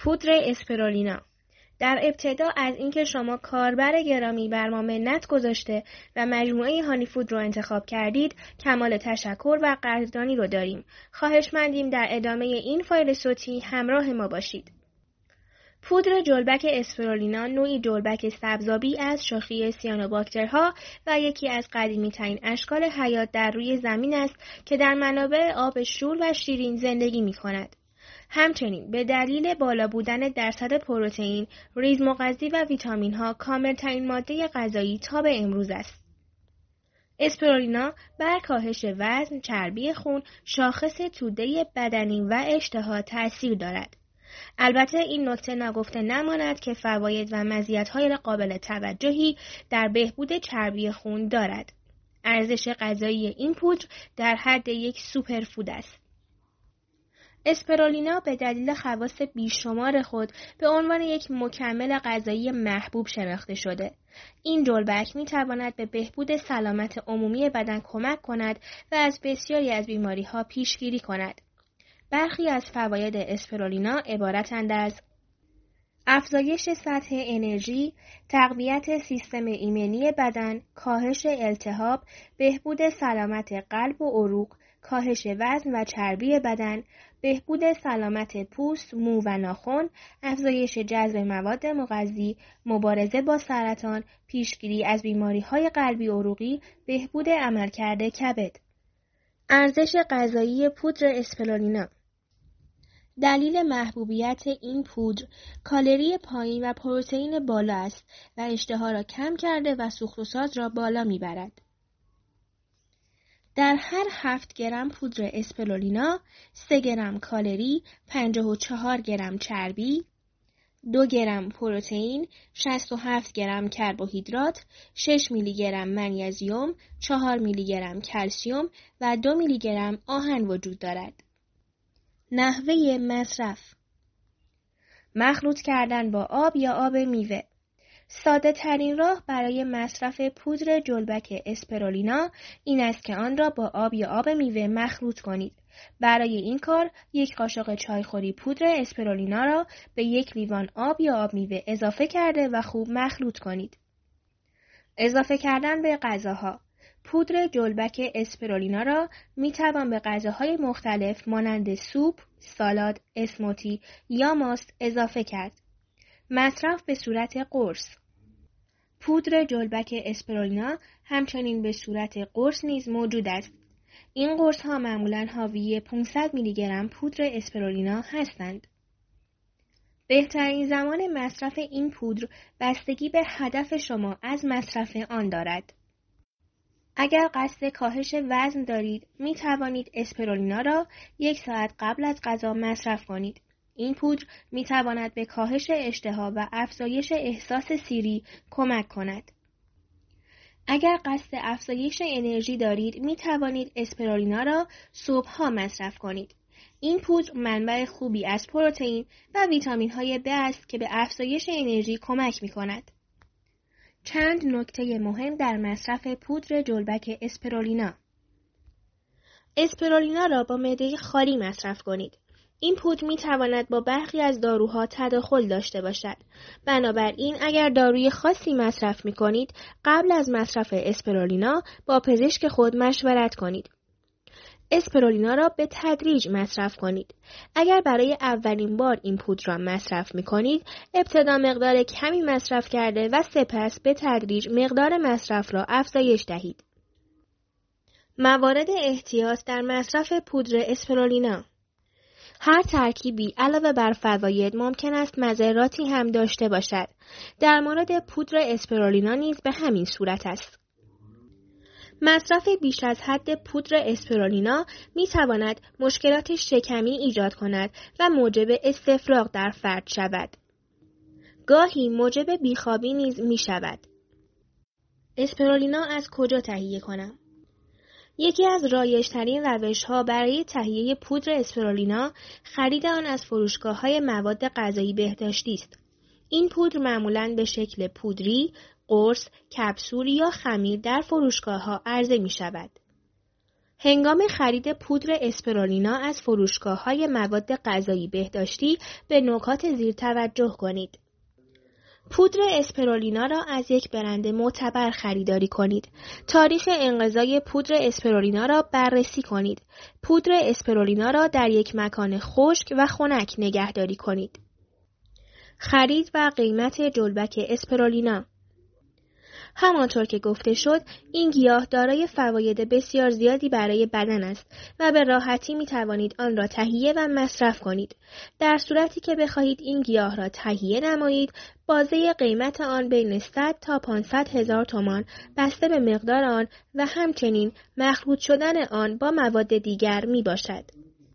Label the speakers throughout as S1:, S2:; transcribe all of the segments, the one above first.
S1: پودر اسپرولینا. در ابتدا از اینکه شما کاربر گرامی بر ما منت گذاشته و مجموعه هانی فود رو انتخاب کردید کمال تشکر و قدردانی رو داریم. خواهشمندیم در ادامه این فایل صوتی همراه ما باشید. پودر جلبک اسپرولینا نوعی جلبک سبزابی از شاخه سیانوباکترها و یکی از قدیمی‌ترین اشکال حیات در روی زمین است که در منابع آب شور و شیرین زندگی می‌کند. همچنین به دلیل بالا بودن درصد پروتئین، ریزمغذی و ویتامین‌ها کامل‌ترین ماده غذایی تا به امروز است. اسپرولینا بر کاهش وزن، چربی خون، شاخص توده بدنی و اشتها تأثیر دارد. البته این نکته نگفته نماند که فواید و مزیت‌های قابل توجهی در بهبود چربی خون دارد. ارزش غذایی این پودر در حد یک سوپرفود است. اسپرولینا به دلیل خواص بیشمار خود به عنوان یک مکمل غذایی محبوب شناخته شده. این جلبک می تواند به بهبود سلامت عمومی بدن کمک کند و از بسیاری از بیماری‌ها پیشگیری کند. برخی از فواید اسپرولینا عبارتند از افزایش سطح انرژی، تقویت سیستم ایمنی بدن، کاهش التهاب، بهبود سلامت قلب و عروق، کاهش وزن و چربی بدن، بهبود سلامت پوست، مو و ناخن، افزایش جذب مواد مغذی، مبارزه با سرطان، پیشگیری از بیماری‌های قلبی عروقی، بهبود عملکرد کبد. ارزش غذایی پودر اسپرولینا. دلیل محبوبیت این پودر کالری پایین و پروتئین بالا است و اشتها را کم کرده و سوخت و ساز را بالا میبرد. در هر 7 گرم پودر اسپرولینا 3 گرم کالری، 54 گرم چربی، 2 گرم پروتئین، 67 گرم کربوهیدرات، 6 میلی گرم منیزیم، 4 میلی گرم کلسیم و 2 میلی گرم آهن وجود دارد. نحوه مصرف: مخلوط کردن با آب یا آب میوه. ساده ترین راه برای مصرف پودر جلبک اسپرولینا این است که آن را با آب یا آب میوه مخلوط کنید. برای این کار 1 قاشق چایخوری پودر اسپرولینا را به 1 لیوان آب یا آب میوه اضافه کرده و خوب مخلوط کنید. اضافه کردن به غذاها: پودر جلبک اسپرولینا را می توان به غذاهای مختلف مانند سوپ، سالاد، اسموتی یا ماست اضافه کرد. مصرف به صورت قرص: پودر جلبک اسپرولینا همچنین به صورت قرص نیز موجود است. این قرص ها معمولاً حاوی 500 میلی گرم پودر اسپرولینا هستند. بهترین زمان مصرف این پودر بستگی به هدف شما از مصرف آن دارد. اگر قصد کاهش وزن دارید، می توانید اسپرولینا را 1 ساعت قبل از غذا مصرف کنید. این پودر می تواند به کاهش اشتها و افزایش احساس سیری کمک کند. اگر قصد افزایش انرژی دارید، می توانید اسپرولینا را صبحها مصرف کنید. این پودر منبع خوبی از پروتئین و ویتامین های B است که به افزایش انرژی کمک می کند. چند نکته مهم در مصرف پودر جلبک اسپرولینا. اسپرولینا را با معده خالی مصرف کنید. این پودر می تواند با برخی از داروها تداخل داشته باشد. بنابراین اگر داروی خاصی مصرف می کنید، قبل از مصرف اسپرولینا با پزشک خود مشورت کنید. اسپرولینا را به تدریج مصرف کنید. اگر برای اولین بار این پودر را مصرف می کنید، ابتدا مقدار کمی مصرف کرده و سپس به تدریج مقدار مصرف را افزایش دهید. موارد احتیاط در مصرف پودر اسپرولینا: هر ترکیبی علاوه بر فواید ممکن است مضراتی هم داشته باشد. در مورد پودر اسپرولینا نیز به همین صورت است. مصرف بیش از حد پودر اسپرولینا می تواند مشکلات شکمی ایجاد کند و موجب استفراغ در فرد شود. گاهی موجب بیخوابی نیز می شود. اسپرولینا از کجا تهیه کنم؟ یکی از رایج‌ترین روش‌ها برای تهیه پودر اسپرولینا خرید آن از فروشگاه‌های مواد غذایی بهداشتی است. این پودر معمولاً به شکل پودری، قرص، کپسول یا خمیر در فروشگاه‌ها عرضه می‌شود. هنگام خرید پودر اسپرولینا از فروشگاه‌های مواد غذایی بهداشتی به نکات زیر توجه کنید. پودر اسپرولینا را از یک برند معتبر خریداری کنید. تاریخ انقضای پودر اسپرولینا را بررسی کنید. پودر اسپرولینا را در یک مکان خشک و خنک نگهداری کنید. خرید و قیمت جلبک اسپرولینا. همانطور که گفته شد، این گیاه دارای فواید بسیار زیادی برای بدن است و به راحتی می توانید آن را تهیه و مصرف کنید. در صورتی که بخواهید این گیاه را تهیه نمایید، بازه قیمت آن بین 100 تا 500 هزار تومان بسته به مقدار آن و همچنین مخلوط شدن آن با مواد دیگر می باشد.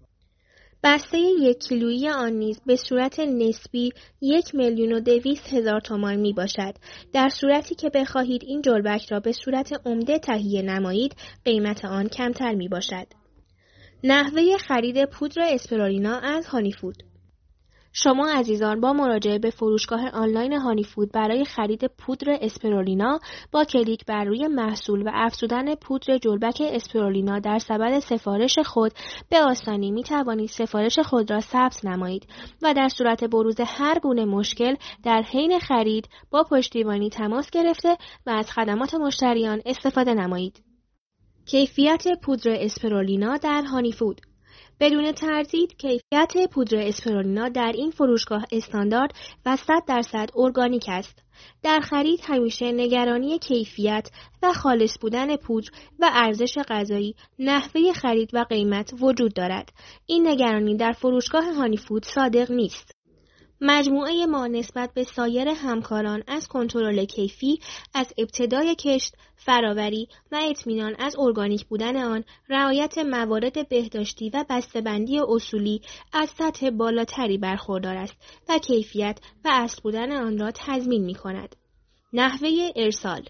S1: بسته 1 کیلویی آن نیز به صورت نسبی 1,200,000 تومان می باشد. در صورتی که بخواهید این جلبک را به صورت عمده تهیه نمایید، قیمت آن کمتر می باشد. نحوه خرید پودر اسپرولینا از هانیفود. شما عزیزان با مراجعه به فروشگاه آنلاین هانیفود برای خرید پودر اسپرولینا با کلیک بر روی محصول و افزودن پودر جلبک اسپرولینا در سبد سفارش خود به آسانی می توانید سفارش خود را ثبت نمایید و در صورت بروز هر گونه مشکل در حین خرید با پشتیبانی تماس گرفته و از خدمات مشتریان استفاده نمایید. کیفیت پودر اسپرولینا در هانیفود. بدون تردید کیفیت پودر اسپرولینا در این فروشگاه استاندارد و 100% ارگانیک است. در خرید همیشه نگرانی کیفیت و خالص بودن پودر و ارزش غذایی، نحوه خرید و قیمت وجود دارد. این نگرانی در فروشگاه هانیفود صادق نیست. مجموعه ما نسبت به سایر همکاران از کنترل کیفی، از ابتدای کشت، فراوری و اطمینان از ارگانیک بودن آن، رعایت موارد بهداشتی و بسته‌بندی اصولی از سطح بالاتری برخوردار است و کیفیت و اصل بودن آن را تضمین می‌کند. نحوه ارسال.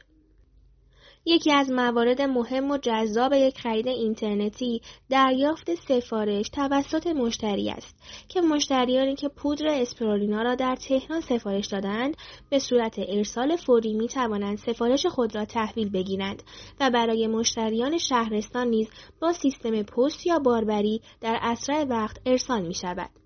S1: یکی از موارد مهم و جذاب یک خرید اینترنتی دریافت سفارش توسط مشتری است که مشتریانی که پودر اسپرولینا را در تهران سفارش دادند به صورت ارسال فوری می توانند سفارش خود را تحویل بگیرند و برای مشتریان شهرستان نیز با سیستم پست یا باربری در اسرع وقت ارسال می شود.